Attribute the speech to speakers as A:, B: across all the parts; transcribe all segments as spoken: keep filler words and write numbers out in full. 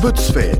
A: بوتسفير.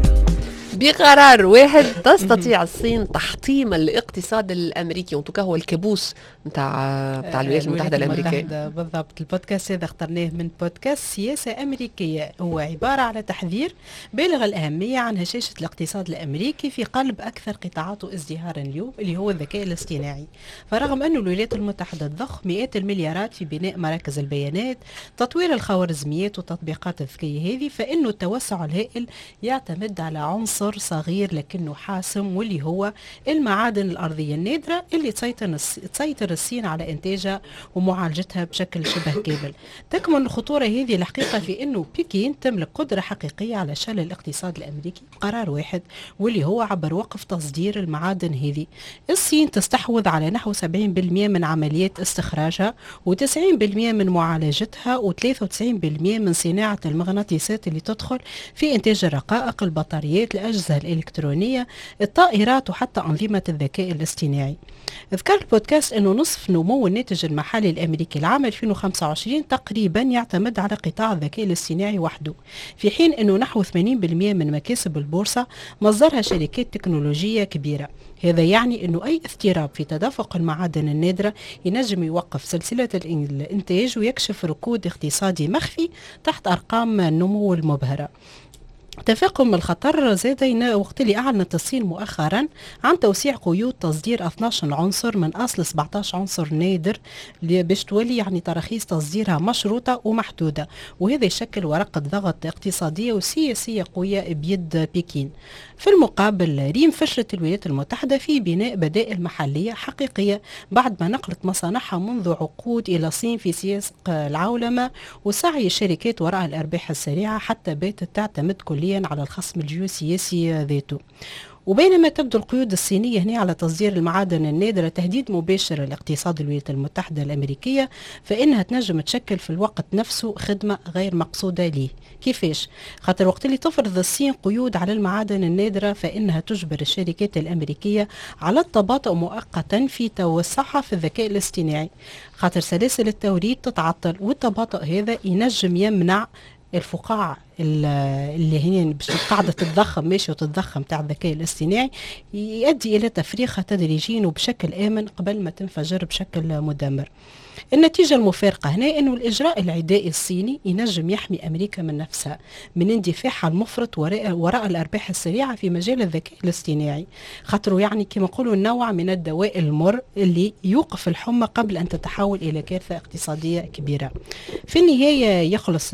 B: بقرار واحد تستطيع الصين تحطيم الاقتصاد الامريكي، وانتو هو الكابوس نتاع نتاع الولايات المتحده الامريكيه.
C: بالضبط. البودكاست هذا اخترناه من بودكاست سياسه امريكيه، هو عباره على تحذير بالغ الاهميه عن هشاشه الاقتصاد الامريكي في قلب اكثر قطاعاته ازدهارا اليوم اللي هو الذكاء الاصطناعي. فرغم أن الولايات المتحده تضخ مئات المليارات في بناء مراكز البيانات، تطوير الخوارزميات والتطبيقات الذكيه هذه، فانه التوسع الهائل يعتمد على عنصر صغير لكنه حاسم، واللي هو المعادن الأرضية النادرة اللي تسيطر تسيطر الصين على إنتاجها ومعالجتها بشكل شبه كامل. تكمن الخطورة هذه الحقيقة في أنه بكين تملك قدرة حقيقية على شل الاقتصاد الأمريكي بقرار واحد، واللي هو عبر وقف تصدير المعادن هذه. الصين تستحوذ على نحو سبعين بالمئة من عمليات استخراجها، وتسعين بالمئة من معالجتها، وثلاثة وتسعين بالمئة من صناعة المغناطيسات اللي تدخل في إنتاج الرقائق، البطاريات، الأجهزة الإلكترونية، الطائرات، وحتى أنظمة الذكاء الاصطناعي. ذكر البودكاست أنه نصف نمو الناتج المحلي الأمريكي العام ألفين وخمسة وعشرين تقريبا يعتمد على قطاع الذكاء الاصطناعي وحده، في حين أنه نحو ثمانين بالمئة من مكاسب البورصة مصدرها شركات تكنولوجية كبيرة. هذا يعني أنه أي اضطراب في تدفق المعادن النادرة ينجم يوقف سلسلة الإنتاج ويكشف ركود اقتصادي مخفي تحت أرقام النمو المبهرة. تفاقم الخطر زاد وقت اللي أعلنت الصين مؤخرا عن توسيع قيود تصدير اثني عشر عنصر من أصل سبعة عشر عنصر نادر باش تولي يعني تراخيص تصديرها مشروطة ومحدودة، وهذا يشكل ورقة ضغط اقتصادية وسياسية قوية بيد بكين. في المقابل ريم فشلت الولايات المتحدة في بناء بدائل محلية حقيقية بعد ما نقلت مصانعها منذ عقود إلى الصين في سياسة العولمة وسعي الشركات وراء الأرباح السريعة، حتى باتت تعتمد كليا على الخصم الجيوسياسي ذاته. وبينما تبدو القيود الصينية هنا على تصدير المعادن النادرة تهديد مباشر لاقتصاد الولايات المتحدة الأمريكية، فإنها تنجم تشكل في الوقت نفسه خدمة غير مقصودة ليه. كيفاش؟ خاطر وقت اللي تفرض الصين قيود على المعادن النادرة فإنها تجبر الشركات الأمريكية على التباطؤ مؤقتا في توسعها في الذكاء الاصطناعي، خاطر سلاسل التوريد تتعطل، والتباطؤ هذا ينجم يمنع الفقاعة اللي هي باش قاعدة تتضخم ماشي وتتضخم تاع الذكاء الاصطناعي، يؤدي إلى تفريغها تدريجيا وبشكل آمن قبل ما تنفجر بشكل مدمر. النتيجة المفارقة هنا أنه الإجراء العدائي الصيني ينجم يحمي أمريكا من نفسها من اندفاعها المفرط وراء, وراء الأرباح السريعة في مجال الذكاء الاصطناعي، خاطره يعني كما نقولوا نوع من الدواء المر اللي يوقف الحمى قبل أن تتحول إلى كارثة اقتصادية كبيرة. في النهاية يخلص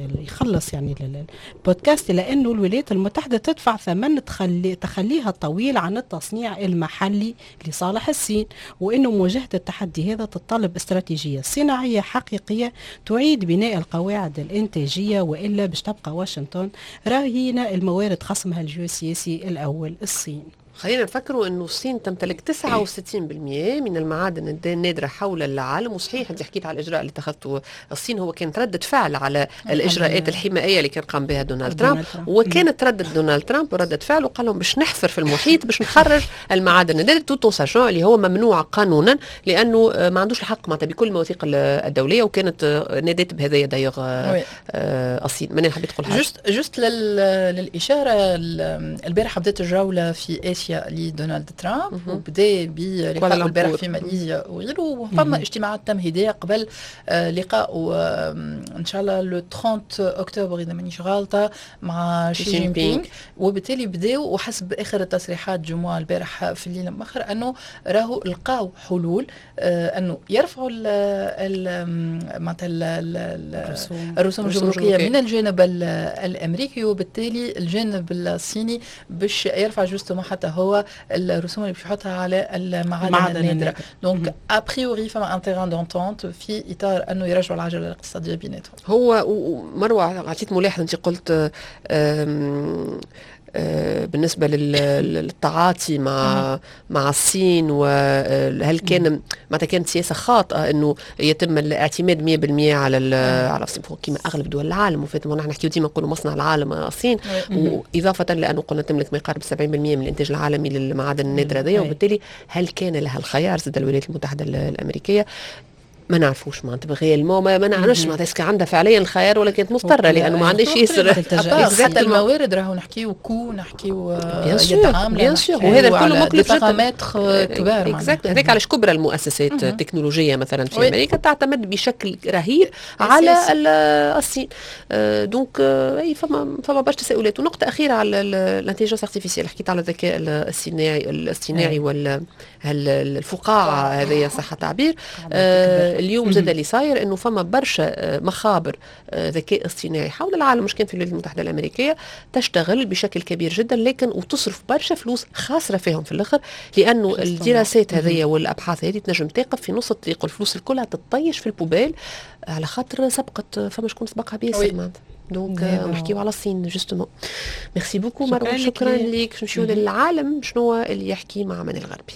C: يخلص يعني البودكاست لأنه الولايات المتحدة تدفع ثمن تخلي تخليها الطويل عن التصنيع المحلي لصالح الصين، وأنه مواجهة التحدي هذا تتطلب استراتيجية صناعية حقيقية تعيد بناء القواعد الإنتاجية، وإلا باش تبقى واشنطن راهينة الموارد خصمها الجيوسياسي الأول الصين.
B: خلينا نفكروا انه الصين تمتلك تسعة وستين بالمئة من المعادن النادرة حول العالم، وصحيح انت حكيت على الاجراء اللي اتخذته الصين هو كانت ردة فعل على الاجراءات الحمائية اللي كان قام بها دونالد ترامب، وكانت ردة دونالد ترامب ردة فعل وقال لهم باش نحفر في المحيط باش نخرج المعادن النادرة توتو ساشون اللي هو ممنوع قانونا لانه ما عندوش الحق معناتها بكل المواثيق الدولية، وكانت نادت بهذايا دايغ الصين. من حبيت تقول حاجة
D: جست جست للإشارة البارحة بدات الجولة في آسيا لدونالد ترامب وبدا بلقاء البارح في ماليزيا وغيره، وفما اجتماعات تمهيديه قبل آه لقاء آه ان شاء الله لو ثلاثين اكتوبر اذا مانيش غالطه مع شي جين بينغ، وبالتالي بداوا وحسب اخر التصريحات جمعه البارح في الليل المؤخر انه راهو لقاو حلول آه انه يرفعوا معناتها الرسوم الجمركيه من الجانب الامريكي، وبالتالي الجانب الصيني باش يرفع جوستومون حتى هو الرسوم اللي بيحطها على المعادن النادرة. دونك ابريوري فما انتيغان دونتونت في اطار انه يرجعوا العجله الاقتصاديه بيناتهم.
B: هو ومروه عطيت ملاحظه انت قلت بالنسبة للتعاطي مع مع الصين، وهل كان متى كانت سياسة خاطئة انه يتم الاعتماد مية بالمية على على الصين كما اغلب دول العالم، وفات نحن نحكيو ديما نقولوا مصنع العالم الصين، واضافة لانه قلنا تملك ما يقارب سبعين بالمية من الانتاج العالمي للمعادن النادرة هذه، وبالتالي هل كان لها الخيار زاد الولايات المتحدة الامريكية؟ ما نعرفوش معناتها غيالمون ما, ما نعرفش معناتها اسكو عندها فعليا الخيار ولا كانت مضطره لانه ما عندهاش ياسر
D: حتى الموارد راهو نحكيو كو نحكيو يد عامله
B: بيان سور وهذا كله مكلف
D: جدا كبار
B: اكزاكت هذاك علاش كبرى المؤسسات التكنولوجيه مثلا في امريكا تعتمد بشكل رهيب على الصين دونك اي فما فما برشا تساؤلات. ونقطه اخيره على الانتيليجنس ارتيفيسيال حكيت على الذكاء الاصطناعي الاصطناعي ولا الفقاعه هذه صح تعبير. آه اليوم زاد اللي صاير انه فما برشا مخابر آه ذكاء اصطناعي حول العالم مش كان في الولايات المتحده الامريكيه تشتغل بشكل كبير جدا لكن وتصرف برشا فلوس خاسره فيهم في الاخر لانه الدراسات هذه والابحاث هذه تنجم توقف في نص الطريق والفلوس الكلها تطيش في البوبيل على خاطر سبقت فما شكون سبقها بياسر معناتها. دونك نحكيو على الصين جوستومون. ميرسي بوكو مروه شكرا لك. نمشيو للعالم شنو اللي يحكي مع من الغربي.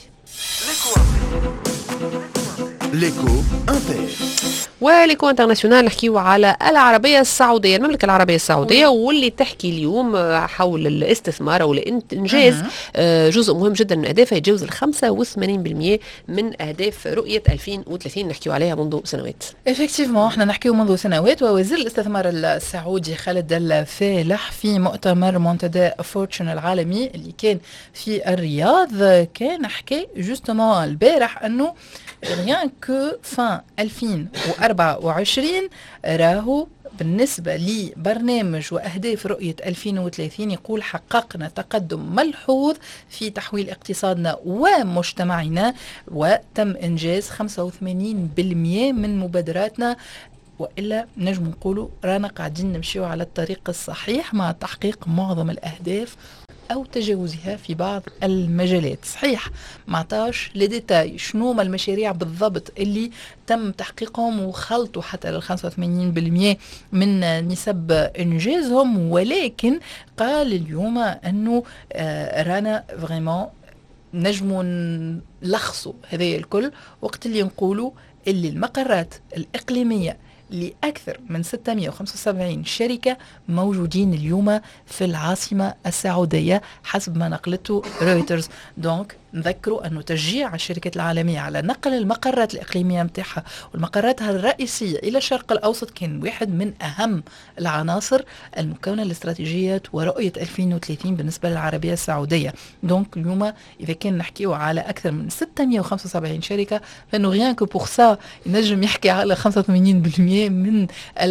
B: ليكو انتر وليكو انترناسيونال نحكيو على العربيه السعوديه المملكه العربيه السعوديه واللي تحكي اليوم حول الاستثمار او الانجاز جزء مهم جدا من اهدافها يتجاوز ال خمسة وثمانين بالمئة من اهداف رؤيه ألفين وثلاثين نحكيو عليها منذ سنوات.
D: افكتيفمون احنا نحكيو منذ سنوات. ووزير الاستثمار السعودي خالد الفالح في مؤتمر منتدى فورتشن العالمي اللي كان في الرياض كان حكى جوستومون البارح انه rien que fin ألفين وأربعة وعشرين راهو بالنسبة لبرنامج وأهداف رؤية ألفين وثلاثين يقول حققنا تقدم ملحوظ في تحويل اقتصادنا ومجتمعنا وتم إنجاز خمسة وثمانين بالمئة من مبادراتنا وإلا نجم نقولوا رانا قاعدين نمشيو على الطريق الصحيح مع تحقيق معظم الأهداف أو تجاوزها في بعض المجالات. صحيح ما عطاش لديتاي شنو ما المشاريع بالضبط اللي تم تحقيقهم وخلطوا حتى لل خمسة وثمانين بالمئة من نسب إنجازهم ولكن قال اليوم أنه آه رانا فريمون نجموا نلخصوا هذا الكل وقت اللي نقولوا اللي المقرات الإقليمية لأكثر من ستمئة وخمسة وسبعين شركة موجودين اليوم في العاصمة السعودية حسب ما نقلته رويترز. دونك نذكروا أنه تشجيع الشركات العالمية على نقل المقرات الإقليمية متاعها والمقراتها الرئيسية إلى الشرق الأوسط كان واحد من أهم العناصر المكونة للاستراتيجيات ورؤية ألفين وثلاثين بالنسبة للعربية السعودية. دونك اليوم إذا كان نحكيه على أكثر من ستمئة وخمسة وسبعين شركة فإنه غيان كو بوغ سا ينجم يحكي على خمسة وثمانين بالمئة من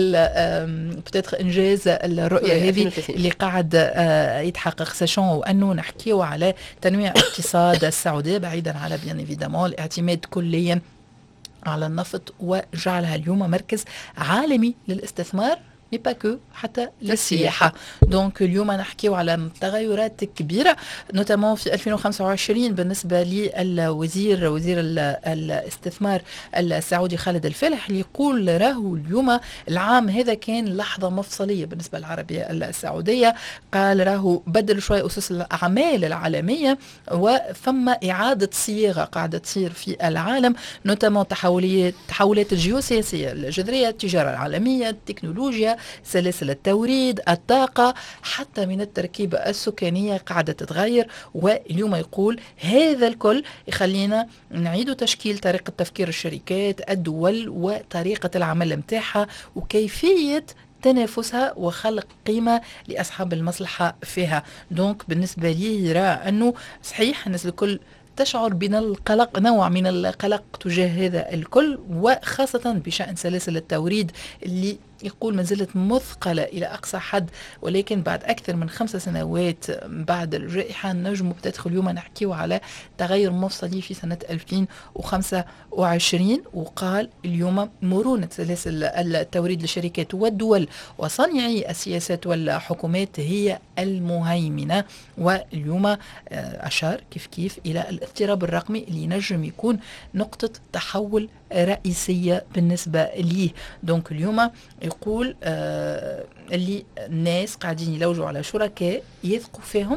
D: بتاتخ إنجاز الرؤية هذه اللي قاعد يتحقق ساشون وأنه نحكيه على تنويع اقتصاد السعودية بعيدا على بيان ايفيدامون الاعتماد كليا على النفط وجعلها اليوم مركز عالمي للاستثمار نيباكو حتى للسياحة. دونك اليوم نحكيو على تغيرات كبيرة نوتامون في ألفين وخمسة وعشرين بالنسبة للوزير وزير الاستثمار السعودي خالد الفالح اللي يقول راهو اليوم العام هذا كان لحظة مفصلية بالنسبة للعربية السعودية. قال راهو بدل شوي أسس الأعمال العالمية وثم إعادة صياغة قاعدة تصير في العالم نوتامون تحولات تحولات الجيوسياسية الجذرية التجارة العالمية التكنولوجيا سلاسل التوريد الطاقة حتى من التركيبة السكانية قاعدة تتغير. واليوم يقول هذا الكل يخلينا نعيد تشكيل طريقة تفكير الشركات الدول وطريقة العمل متاعها وكيفية تنافسها وخلق قيمة لأصحاب المصلحة فيها. دونك بالنسبة لي يرى أنه صحيح الناس الكل تشعر بين القلق نوع من القلق تجاه هذا الكل وخاصة بشأن سلاسل التوريد اللي يقول ما زالت مثقلة إلى أقصى حد ولكن بعد أكثر من خمس سنوات بعد الجائحة نجم بتدخل اليوم نحكيه على تغير مفصلي في سنة ألفين وخمسة وعشرين. وقال اليوم مرونة سلاسل التوريد للشركات والدول وصانعي السياسات والحكومات هي المهيمنة. واليوم أشار كيف كيف إلى الاضطراب الرقمي اللي نجم يكون نقطة تحول رئيسية بالنسبة ليه. دونك اليوم يقول آه اللي الناس قاعدين يلوجوا على شركاء يثقوا فيهم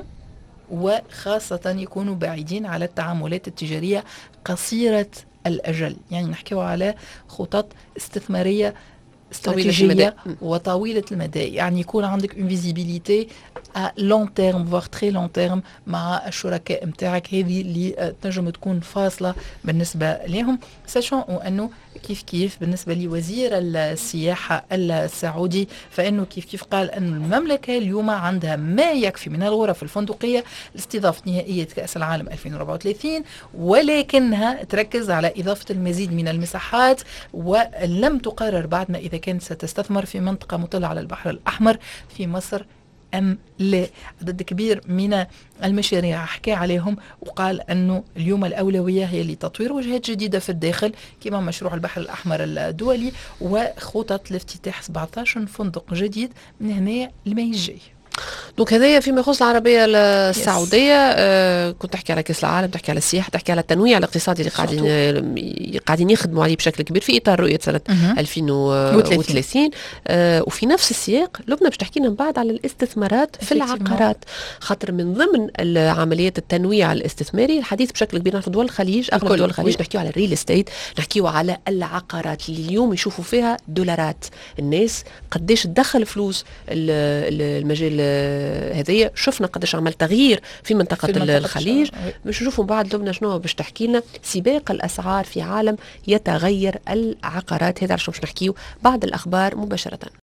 D: وخاصة يكونوا بعيدين على التعاملات التجارية قصيرة الأجل. يعني نحكيوا على خطط استثمارية استراتيجية وطويلة المدى يعني يكون عندك une visibilité à long terme voire très long terme مع الشركاء متاعك هذه اللي تنجم تكون فاصلة بالنسبة لهم ساشون وأنه كيف كيف بالنسبة لوزير السياحة السعودي، فإنه كيف كيف قال أن المملكة اليوم عندها ما يكفي من الغرف الفندقية لاستضافة نهائية كأس العالم ألفين وأربعة وثلاثين، ولكنها تركز على إضافة المزيد من المساحات، ولم تقرر بعد ما إذا كانت ستستثمر في منطقة مطلة على البحر الأحمر في مصر أم لا. عدد كبير من المشاريع حكى عليهم وقال أنه اليوم الأولوية هي لتطوير وجهات جديدة في الداخل كما مشروع البحر الأحمر الدولي وخطط لافتتاح سبعة عشر فندق جديد من هنا لما يجي.
B: دونك هذايا فيما يخص العربيه السعوديه. آه كنت تحكي على كاس العالم، تحكي على السياحه، تحكي على التنويع الاقتصادي اللي قاعدين قاعدين يخدموا عليه بشكل كبير في اطار رؤيه سنه ألفين وثلاثين. آه وفي نفس السياق لبنى باش تحكي لنا من بعد على الاستثمارات في العقارات، خاطر من ضمن عمليات التنويع الاستثماري الحديث بشكل كبير في دول الخليج، اغلب دول الخليج نحكيو على الريل استيت، نحكيو على العقارات اللي اليوم يشوفوا فيها دولارات. الناس قديش تدخل فلوس المجال هذه، شفنا قداش عمل تغيير في منطقة, في منطقة الخليج. باش نشوفوا بعد لبنى شنو باش تحكي لنا سباق الأسعار في عالم يتغير العقارات. هذا عشان باش نحكيو بعد الأخبار مباشرة.